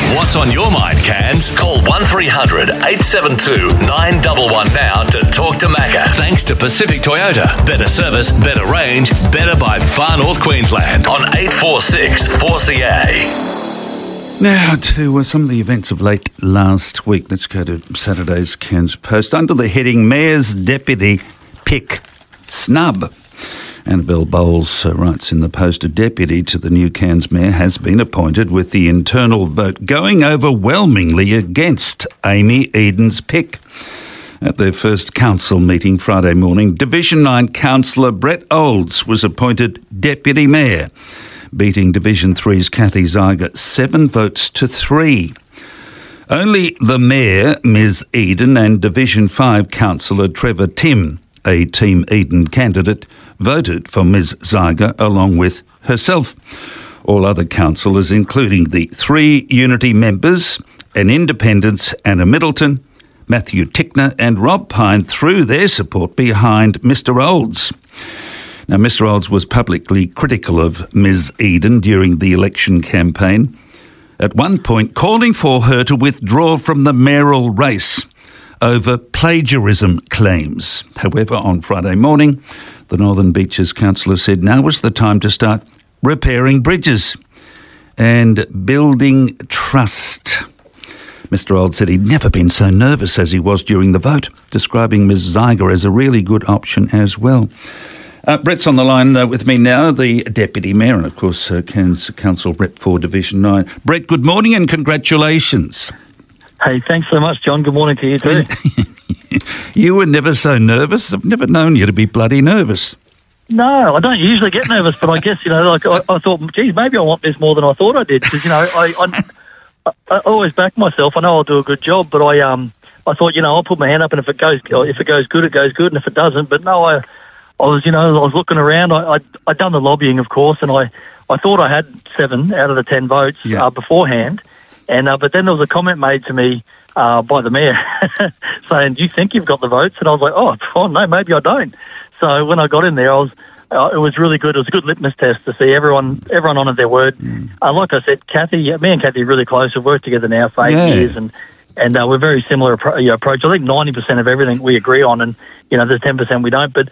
What's on your mind, Cairns? Call 1300 872 911 now to talk to Macca. Thanks to Pacific Toyota. Better service, better range, better by Far North Queensland on 846 4CA. Now to some of the events of late last week. Let's go to Saturday's Cairns Post. Under the heading, Mayor's Deputy Pick Snub. Annabelle Bowles writes in the Post, a deputy to the new Cairns Mayor has been appointed with the internal vote going overwhelmingly against Amy Eden's pick. At their first council meeting Friday morning, Division 9 Councillor Brett Olds was appointed Deputy Mayor, beating Division 3's Kathy Zeiger 7 votes to 3. Only the Mayor, Ms Eden, and Division 5 Councillor Trevor Tim, a Team Eden candidate, voted for Ms Zeiger along with herself. All other councillors, including the 3 Unity members, an Independence, Anna Middleton, Matthew Tickner and Rob Pine, threw their support behind Mr Olds. Now, Mr Olds was publicly critical of Ms Eden during the election campaign, at one point calling for her to withdraw from the mayoral race over plagiarism claims. However, on Friday morning, the Northern Beaches councillor said now was the time to start repairing bridges and building trust. Mr Olds said he'd never been so nervous as he was during the vote, describing Ms Zeiger as a really good option as well. Brett's on the line with me now, the Deputy Mayor and, of course, Cairns Council Rep for Division 9. Brett, good morning and congratulations. Hey, thanks so much, John. Good morning to you too. You were never so nervous. I've never known you to be bloody nervous. No, I don't usually get nervous, but I guess, I thought, geez, maybe I want this more than I thought I did, because, I always back myself. I know I'll do a good job, but I thought, I'll put my hand up, and if it goes good, it goes good, and if it doesn't, but no, I was looking around. I'd done the lobbying, of course, and I thought I had 7 out of the 10 votes beforehand, and but then there was a comment made to me by the mayor saying, "Do you think you've got the votes?" And I was like, "Oh, no, maybe I don't." So when I got in there, it was really good. It was a good litmus test to see everyone honoured their word. Like I said, me and Kathy are really close. We've worked together now for 8 years, and we're very similar approach. I think 90% of everything we agree on, and there's 10% we don't. But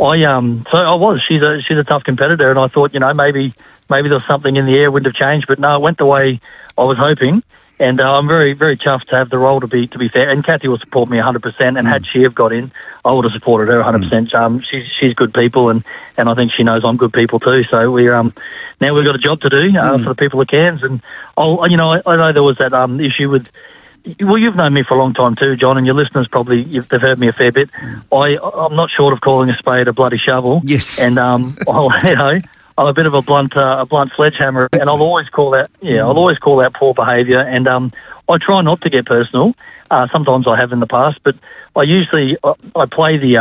she's a tough competitor, and I thought maybe there was something in the air wouldn't have changed, but no, it went the way I was hoping. And I'm very, very chuffed to have the role to be fair. And Kathy will support me 100%. And had she have got in, I would have supported her 100%. She's good people, and I think she knows I'm good people too. So we now we've got a job to do for the people of Cairns. And I know there was that issue with. Well, you've known me for a long time too, John, and your listeners probably they've heard me a fair bit. I'm not short of calling a spade a bloody shovel. Yes. And I'm a bit of a blunt sledgehammer, and I'll always call that poor behaviour. And I try not to get personal. Sometimes I have in the past, but I usually I play the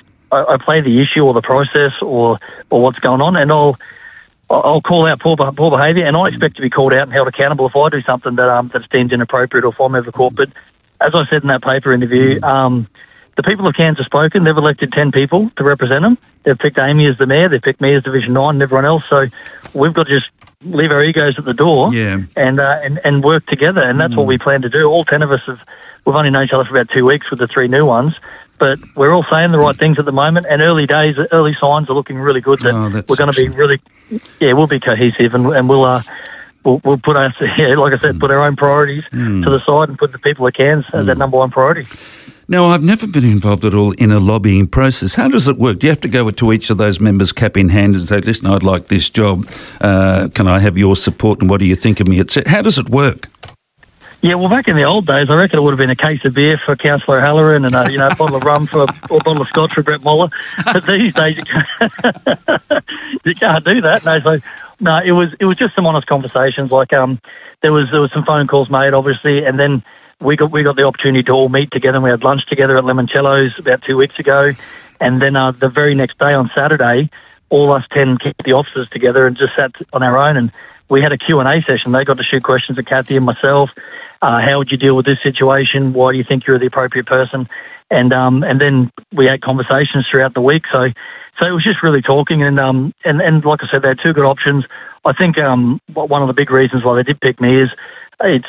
issue or the process or what's going on, and I'll call out poor behaviour, and I expect to be called out and held accountable if I do something that's deemed inappropriate or if I'm ever caught. But as I said in that paper interview, the people of Cairns have spoken. They've elected 10 people to represent them. They've picked Amy as the mayor. They've picked me as Division 9 and everyone else. So we've got to just leave our egos at the door and work together. And that's what we plan to do. All 10 of us we've only known each other for about 2 weeks with the 3 new ones. But we're all saying the right things at the moment. And early signs are looking really good that we're going to be really, we'll be cohesive and we'll put our, like I said, put our own priorities to the side and put the people of Cairns as that number one priority. Now, I've never been involved at all in a lobbying process. How does it work? Do you have to go to each of those members cap in hand and say, listen, I'd like this job. Can I have your support and what do you think of me? How does it work? Yeah, well, back in the old days, I reckon it would have been a case of beer for Councillor Halloran and a bottle of rum or a bottle of scotch for Brett Moller. But these days, you can't do that. No, it was just some honest conversations. Like there was some phone calls made, obviously, and then we got the opportunity to all meet together, and we had lunch together at Limoncello's about 2 weeks ago. And then the very next day on Saturday, all us 10 kept the officers together and just sat on our own, and we had a Q&A session. They got to shoot questions at Kathy and myself. How would you deal with this situation? Why do you think you're the appropriate person? And then we had conversations throughout the week. So it was just really talking, and like I said, they had 2 good options. I think one of the big reasons why they did pick me is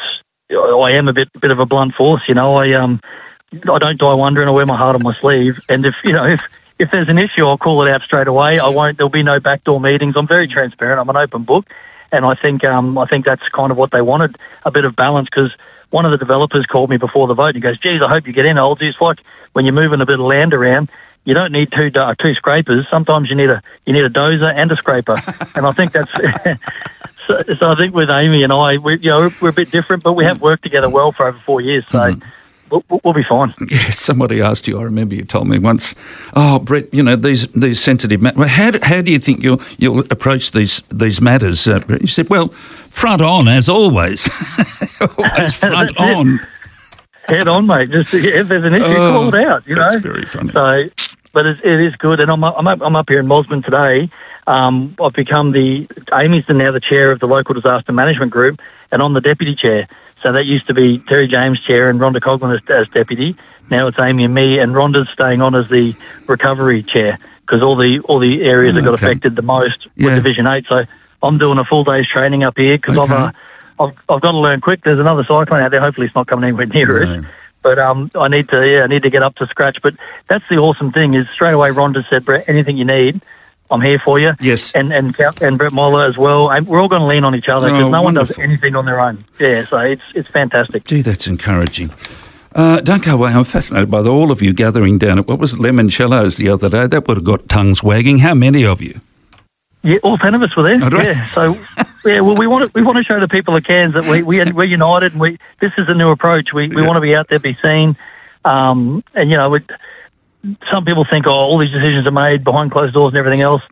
I am a bit of a blunt force. I don't die wondering. I wear my heart on my sleeve, and if there's an issue, I'll call it out straight away. There'll be no backdoor meetings. I'm very transparent. I'm an open book, and I think that's kind of what they wanted, a bit of balance. Because one of the developers called me before the vote and he goes, "Geez, I hope you get in, Oldsy. It's like when you're moving a bit of land around, you don't need two scrapers. Sometimes you need a dozer and a scraper." And I think that's so I think with Amy and I, we're a bit different, but we have worked together well for over 4 years. So. We'll be fine. Yeah, somebody asked you, I remember you told me once, "Oh, Brett, these sensitive matters, how do you think you'll approach these matters?" You said, "Well, front on, as always." Always front on. Head on, mate. Just if there's an issue, call it out, That's very funny. So, but it is good. And I'm up here in Mosman today. I've become Amy's now the chair of the local disaster management group, and I'm the deputy chair. So that used to be Terry James chair and Rhonda Coghlan as deputy. Now it's Amy and me, and Rhonda's staying on as the recovery chair because all the areas that got affected the most with Division 8. So I'm doing a full day's training up here because I've got to learn quick. There's another cyclone out there. Hopefully it's not coming anywhere near us. But I need to get up to scratch. But that's the awesome thing is straight away Rhonda said, "Brett, anything you need, I'm here for you." Yes. And Brett Moller as well. We're all going to lean on each other because no one does anything on their own. Yeah, so it's fantastic. Gee, that's encouraging. Don't go away. I'm fascinated by all of you gathering down at, what was it, Limoncello's the other day? That would have got tongues wagging. How many of you? Yeah, all 10 of us were there. Oh, right. Yeah, so well, we want to show the people of Cairns that we're united, and this is a new approach. We want to be out there, be seen, and some people think, all these decisions are made behind closed doors and everything else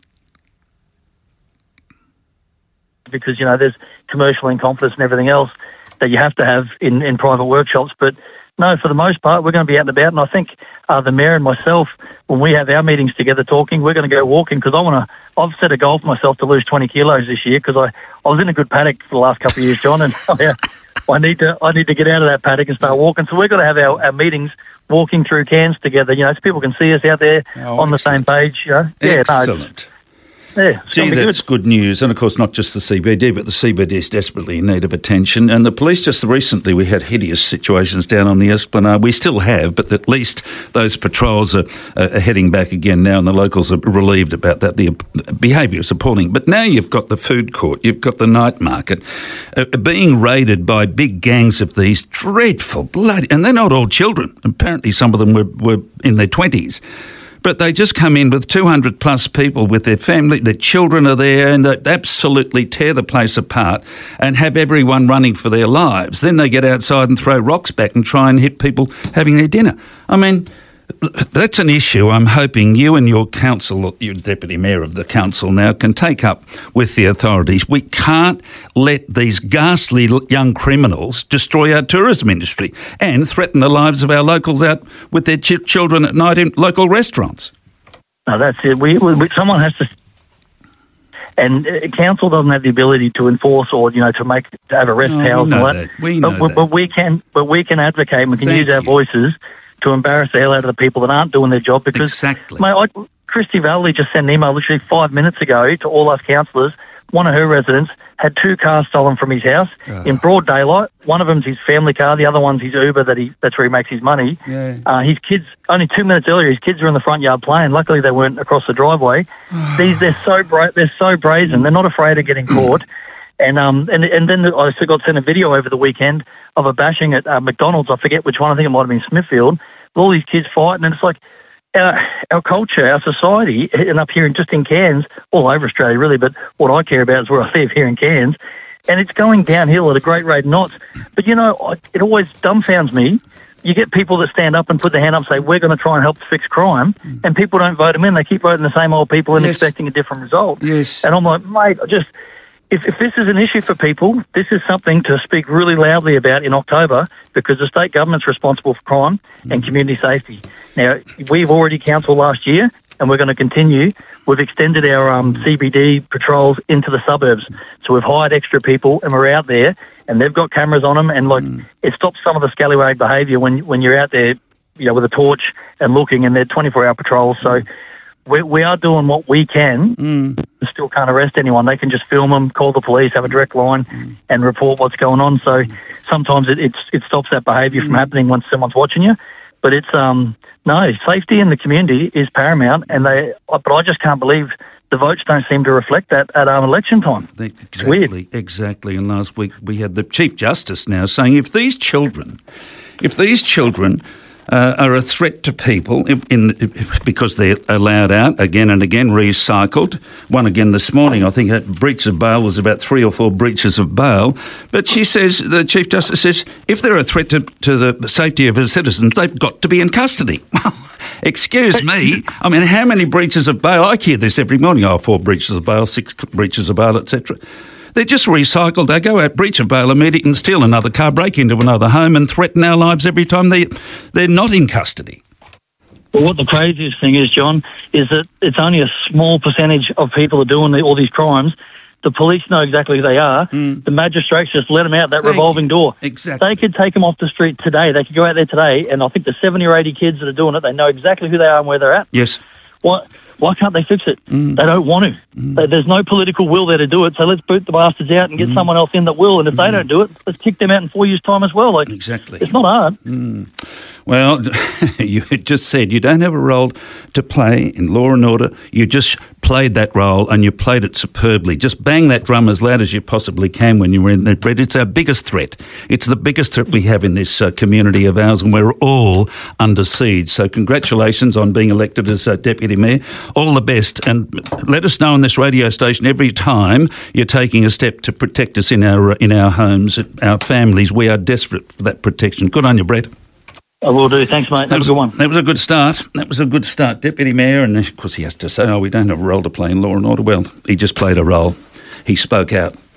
because, there's commercial incompetence and everything else that you have to have in private workshops. But no, for the most part, we're going to be out and about. And I think the Mayor and myself, when we have our meetings together talking, we're going to go walking because I've set a goal for myself to lose 20 kilos this year because I was in a good paddock for the last couple of years, John, and I need to get out of that paddock and start walking. So we're going to have our meetings walking through Cairns together, so people can see us out there on the same page. Excellent. Gee, that's good news. And, of course, not just the CBD, but the CBD is desperately in need of attention. And the police, just recently, we had hideous situations down on the Esplanade. We still have, but at least those patrols are heading back again now, and the locals are relieved about that. The behaviour is appalling. But now you've got the food court, you've got the night market being raided by big gangs of these dreadful bloody... And they're not all children. Apparently some of them were in their 20s. But they just come in with 200 plus people with their family, their children are there, and they absolutely tear the place apart and have everyone running for their lives. Then they get outside and throw rocks back and try and hit people having their dinner. I mean, that's an issue I'm hoping you and your council, your deputy mayor of the council now, can take up with the authorities. We can't let these ghastly young criminals destroy our tourism industry and threaten the lives of our locals out with their children at night in local restaurants. No, that's it. Someone has to... And council doesn't have the ability to enforce or, to have arrest powers and all that. We know that. But we can advocate and we can use our voices to embarrass the hell out of the people that aren't doing their job because, exactly. Mate, Christy Valley just sent an email literally 5 minutes ago to all us councillors. One of her residents had 2 cars stolen from his house in broad daylight. One of them's his family car, the other one's his Uber that's where he makes his money. Yeah. His kids, only 2 minutes earlier, his kids were in the front yard playing. Luckily, they weren't across the driveway. They're so brazen. They're not afraid of getting caught. And then I got sent a video over the weekend of a bashing at McDonald's. I forget which one. I think it might have been Smithfield. With all these kids fighting, and it's like our culture, our society, and up here just in Cairns, all over Australia really, but what I care about is where I live here in Cairns, and it's going downhill at a great rate of knots. But, it always dumbfounds me. You get people that stand up and put their hand up and say, we're going to try and help fix crime, and people don't vote them in. They keep voting the same old people and expecting a different result. Yes. And I'm like, mate, If this is an issue for people, this is something to speak really loudly about in October because the state government's responsible for crime and community safety. Now, we've already councilled last year and we're going to continue. We've extended our CBD patrols into the suburbs. So we've hired extra people and we're out there and they've got cameras on them and it stops some of the scallywag behaviour when you're out there, with a torch and looking, and they're 24-hour patrols. So we are doing what we can. We still can't arrest anyone. They can just film them, call the police, have a direct line, and report what's going on. So sometimes it stops that behaviour from happening when someone's watching you. But it's no, safety in the community is paramount, but I just can't believe the votes don't seem to reflect that at election time. Exactly. And last week we had the Chief Justice now saying if these children are a threat to people because they're allowed out again and again, recycled. One again this morning, I think that breach of bail was about 3 or 4 breaches of bail. But she says, the Chief Justice says, if they're a threat to the safety of her citizens, they've got to be in custody. Excuse me. I mean, how many breaches of bail? I hear this every morning. 4 breaches of bail, 6 breaches of bail, etc. They're just recycled. They go out, breach of bail immediately and steal another car, break into another home and threaten our lives every time they're not in custody. Well, what the craziest thing is, John, is that it's only a small percentage of people are doing all these crimes. The police know exactly who they are. The magistrates just let them out that revolving door. Exactly. They could take them off the street today. They could go out there today, and I think the 70 or 80 kids that are doing it, they know exactly who they are and where they're at. Yes. Why can't they fix it? They don't want to. There's no political will there to do it, so let's boot the bastards out and get someone else in that will. And if they don't do it, let's kick them out in 4 years' time as well. Exactly. It's not hard. Well, you had just said you don't have a role to play in law and order. You just played that role and you played it superbly. Just bang that drum as loud as you possibly can when you were in that bed. It's our biggest threat. It's the biggest threat we have in this community of ours, and we're all under siege. So congratulations on being elected as Deputy Mayor. All the best, and let us know on this radio station every time you're taking a step to protect us in our homes, our families. We are desperate for that protection. Good on you, Brett. I will do. Thanks, mate. That was a good one. That was a good start. Deputy Mayor, and of course he has to say, we don't have a role to play in law and order. Well, he just played a role. He spoke out.